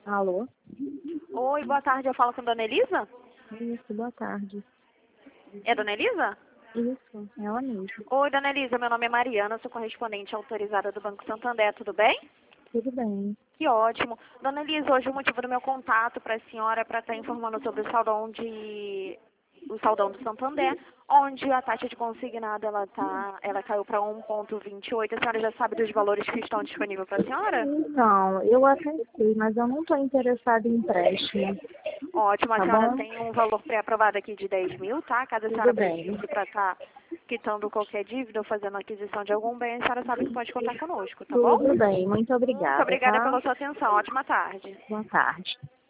Alô? Oi, boa tarde. Eu falo com a Dona Elisa? Isso, boa tarde. É Dona Elisa? Isso, é ela mesma. Oi, Dona Elisa. Meu nome é Mariana, sou correspondente autorizada do Banco Santander. Tudo bem? Tudo bem. Que ótimo. Dona Elisa, hoje o motivo do meu contato para a senhora é para estar informando sobre o saldão do Santander, onde a taxa de consignado ela caiu para 1,28. A senhora já sabe dos valores que estão disponíveis para a senhora? Então, eu até sei, mas eu não estou interessada em empréstimo, Ótimo, a tá senhora bom? tem um valor pré-aprovado aqui de 10 mil, tá? Caso a Tudo senhora bem. precise para estar quitando qualquer dívida ou fazendo aquisição de algum bem, a senhora sabe que pode contar conosco, tá bom? Tudo bem, muito Muito obrigada, obrigada tá? pela sua atenção. Ótima tarde. Boa tarde.